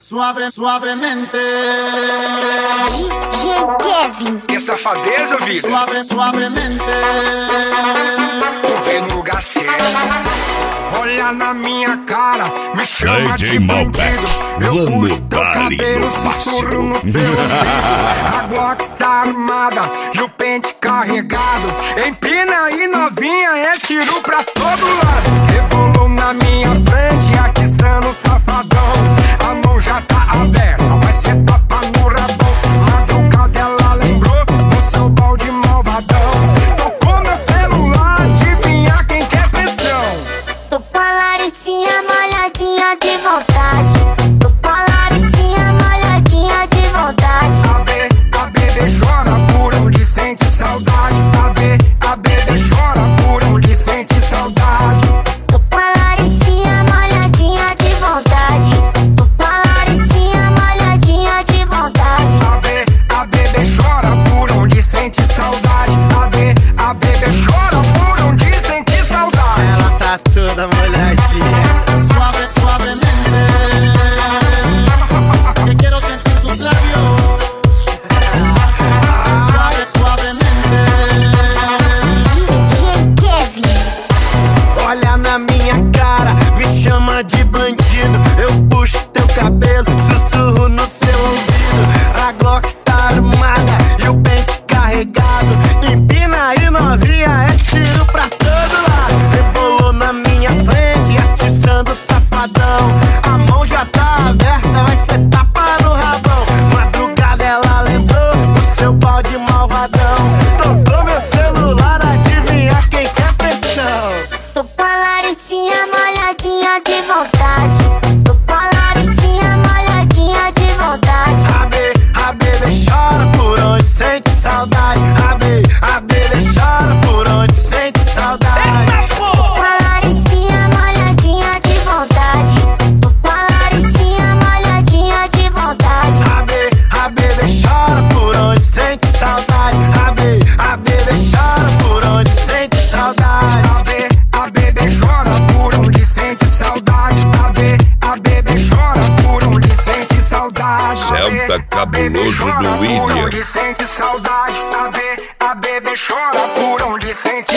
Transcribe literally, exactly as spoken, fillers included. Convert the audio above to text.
Suave, suavemente. D J Kevin. Que safadeza, vida. Suave, suavemente. Tô vendo no lugar certo. Olha na minha cara, me chama D J de bandido. Eu Vamos puxo teu dali cabelo, no sussurro no máximo. teu ouvido. A Glock tá armada e o pente carregado. Empina aí, novinha, é tiro pra todo lado. Rebolou na minha frente, atiçando o safadão. A mão já tá aberta, vai ser tapa no rabão. Madrugada ela lembrou do seu balde malvadão. Tocou meu celular, adivinha quem quer pressão. Tô com a Laricinha molhadinha de vontade. Tô com a Laricinha molhadinha de vontade. A B, a bebê chora por onde sente saudade. A B, a bebê chora por onde sente saudade. Tô com a Laricinha molhadinha de vontade. Tô com a Laricinha molhadinha de vontade. A B, a bebê chora por onde sente saudade. A B, a bebê chora por onde sente saudade. Ela tá toda molhadinha. Suave, suavemente. Que quiero sentir tus labios. Suave, suavemente. D J Kevin. Olha na minha cara, me chama de bandido. Eu puxo teu cabelo, sussurro no seu ouvido. A Glock tá armada e o pente carregado. Empina aí, novinha, é tiro pra todo lado. Rebolou na minha frente, atiçando o safadão. A mão já tá aberta, vai ser tapa no rabão. Madrugada ela lembrou do seu balde malvadão. Tocou meu celular, adivinha quem quer pressão. Tô com a Laricinha molhadinha de vontade. Tô com a Laricinha molhadinha de vontade. A B, a bebê chora por onde sente saudade. A B, a bebê chora por onde sente saudade. Tô com a Laricinha molhadinha de vontade. Tô com a Laricinha molhadinha de vontade. A B, a bebê chora por onde sente saudade. A B, a bebê chora por onde sente saudade. A B, a bebê chora por onde sente saudade. A B, a bebê chora por onde sente saudade. Celta cabuloso do Por William. onde sente saudade. A B, a bebê chora por onde sente